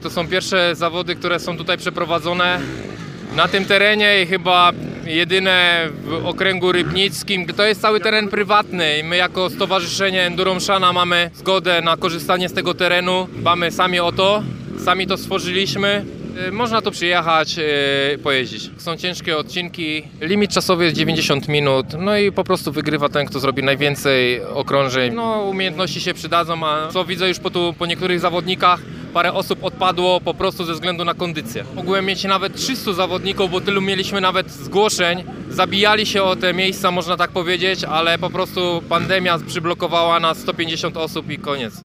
To są pierwsze zawody, które są tutaj przeprowadzone na tym terenie i chyba jedyne w okręgu rybnickim. To jest cały teren prywatny i my jako Stowarzyszenie Enduro Mszana mamy zgodę na korzystanie z tego terenu. Dbamy sami o to, sami to stworzyliśmy. Można tu przyjechać, pojeździć. Są ciężkie odcinki, limit czasowy jest 90 minut, no i po prostu wygrywa ten, kto zrobi najwięcej okrążeń. No, umiejętności się przydadzą, a co widzę już po niektórych zawodnikach, parę osób odpadło po prostu ze względu na kondycję. Mogłem mieć nawet 300 zawodników, bo tylu mieliśmy nawet zgłoszeń. Zabijali się o te miejsca, można tak powiedzieć, ale po prostu pandemia przyblokowała nas 150 osób i koniec.